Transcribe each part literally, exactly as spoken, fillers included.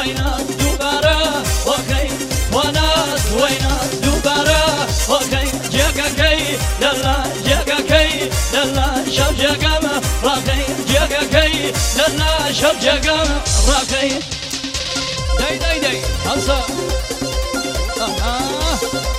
وينات دوباره وكي وناس وينات دوباره وكي جاكا كي للا جاكا كي للا شب جاكا راكي جاكا كي للا شب جاكا راكي داي داي داي هلسا آه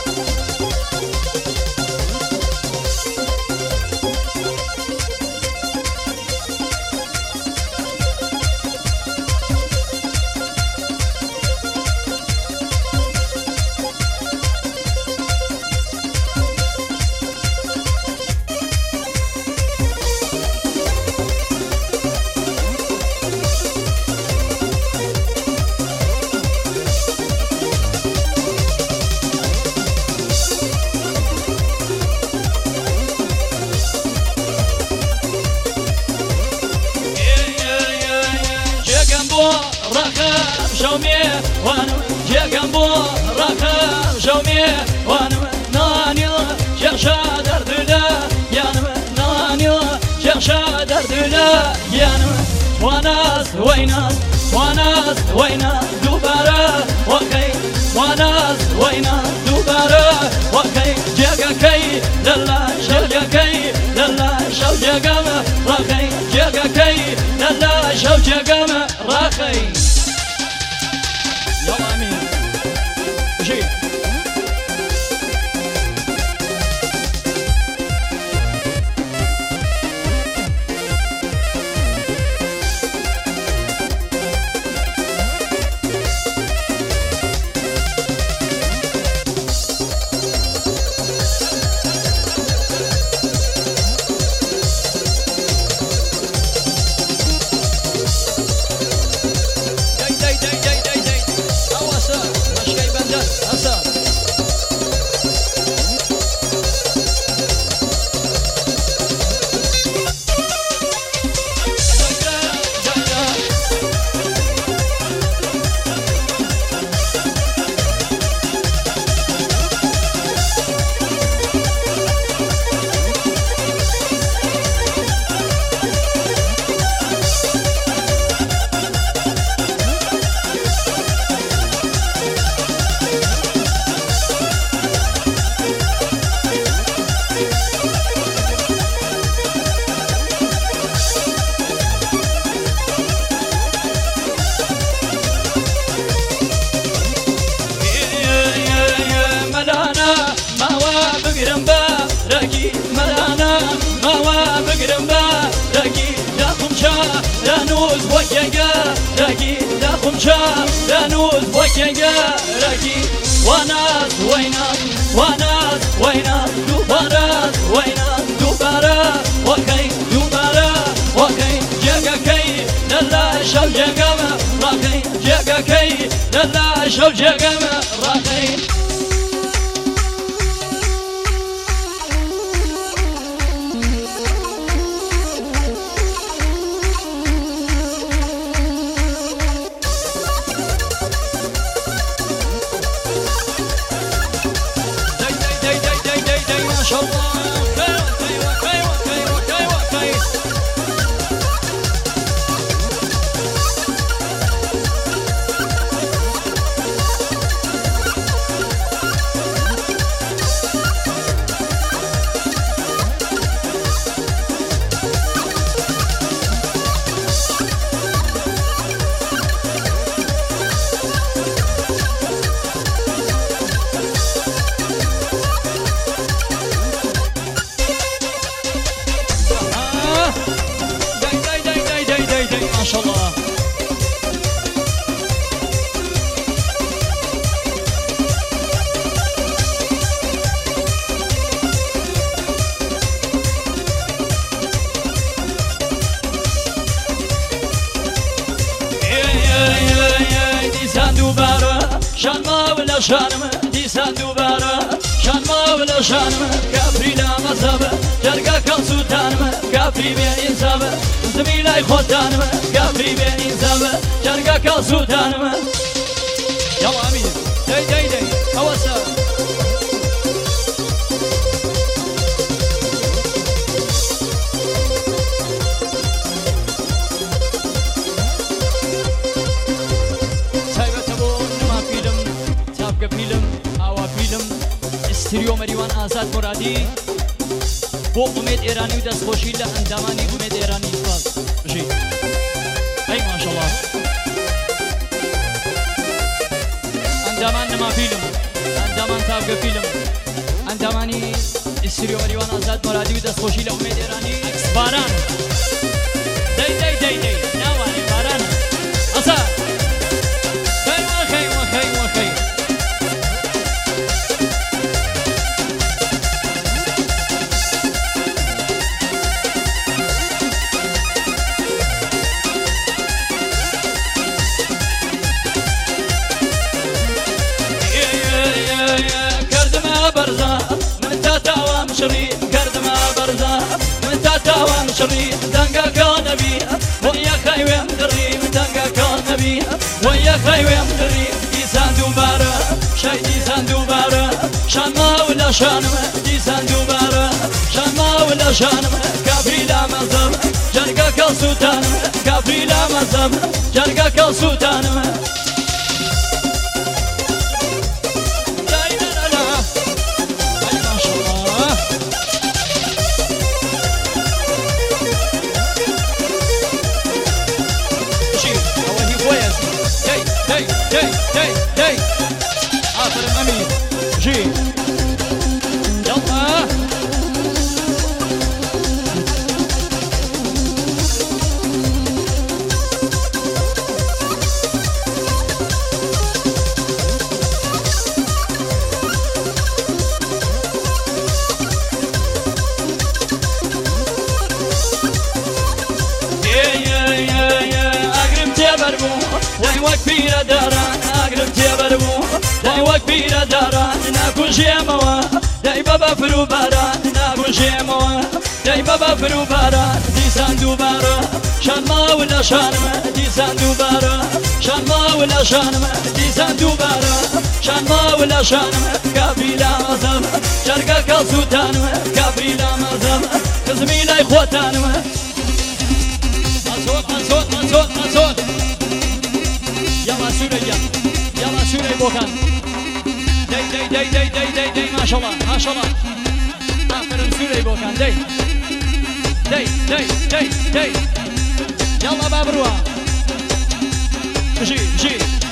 شومي وانا جاكم بو رخام شومي وانا ناني شخشا دردلا يانم ناني شخشا دردلا يانم وناس ويناس وناس ويناس دوباره وكي وناس ويناس دوباره وكي جاكا كي للا شوجا كي للا شوجا قام راخي جاكا كي للا شوجا قام راخي يلا امين جي دانوز وكيا راكي وناس ويناس وناس ويناس دوبارات ويناس دوبارا وكي دوبارا وكي جاكا كي للا شو جاكا راكي جاكا كي للا شو جاكا راكي ما شاء الله ديسان دوباره شان ما ولا شانم ديسان دوباره شان ما ولا شانم كافري لا مذهب جرقا كان سلطانم كافري بين انساب زميلاي خدانم كافري بين انساب جرقا كان سلطانم يلا امين داي داي داي اوسا ئیسریۆ مەریوان ئازاد مورادی بۆ ئومێد ئێرانی و دەستخۆشی لە ئەندامانی ئومێد ئێرانی سپاس بژی ئەی ماشەڵڵا ئەندامان نەما فیلم ئەندامان تاوگە فیلم ئەندامانی ئیسریۆ مەریوان ئازاد مورادی و دەستخۆشی لە ئومێد ئێرانی باران دەی دەی دەی دەی ناوانێ بارانە ئەسا خەی وەخەی وەخەی وەخەی كردما برزا من تاتاوان شريف دنقا كان بيها ويا خيوم دريم دنقا كان بيها ويا خيوم دريم ديسان دوبارا شاي ديسان دوبارا شان ما ولا شان ما ديسان دوبارا شان ما ولا شان ما كابري لا مزم جرقا كالسوتان كابري لا مزم جرقا كالسوتان Hey, hey, hey, hey آخر أمي جي يلا داي وك بيرا داران اقرب تبربو داي وك بيرا داران ناكو جيموا داي بابا فرو باران ناكو جيموا داي بابا فرو باران ديسان دوبارا شان ما ولا شان ما ديسان دوبارا شان ما ولا شان ما ديسان دوبارا شان ما ولا شان ما كابريلا مزم جرقا كالسوتان ما كابريلا مزم كزميلا اخوتان ما مصوت مصوت مصوت مصوت يلا سوريا يلا سوريا بوكان داي داي داي داي داي داي داي ما شاء الله ما شاء الله آخر سوريا بوكان داي داي داي داي داي يلا بابروا جي جي